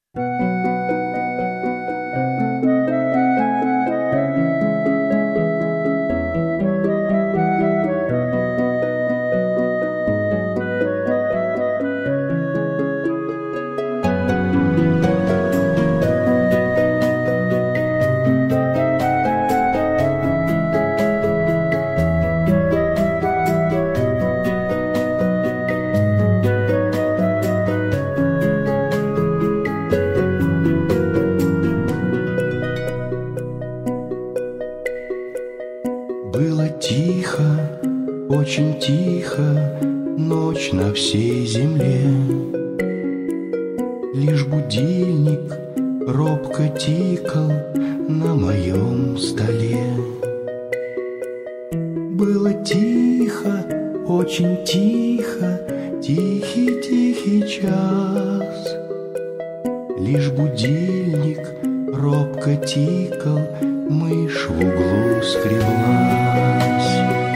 Было тихо, очень тихо, ночь на всей земле. Лишь будильник робко тикал на моем столе. Было тихо, очень тихо, тихий-тихий час. Лишь будильник робко тикал, мышь в углу скреблась.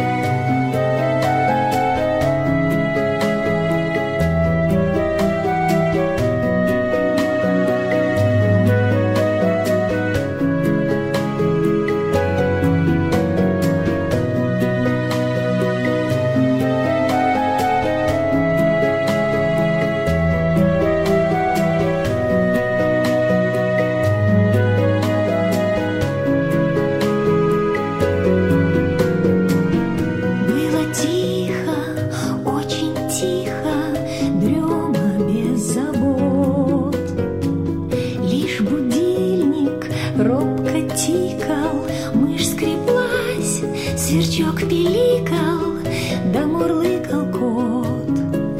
Робко тикал, мышь скреблась, сверчок пиликал, да мурлыкал кот.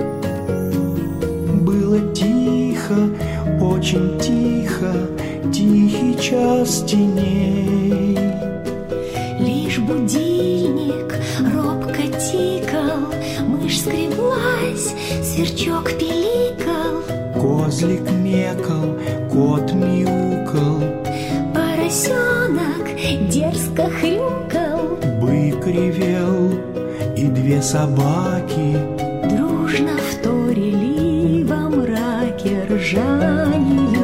Было тихо, очень тихо, тихий час теней. Лишь будильник робко тикал, мышь скреблась, сверчок пиликал, козлик мекал, кот мяукал, поросенок дерзко хрюкал, бык ревел, и две собаки дружно вторили во мраке ржанью.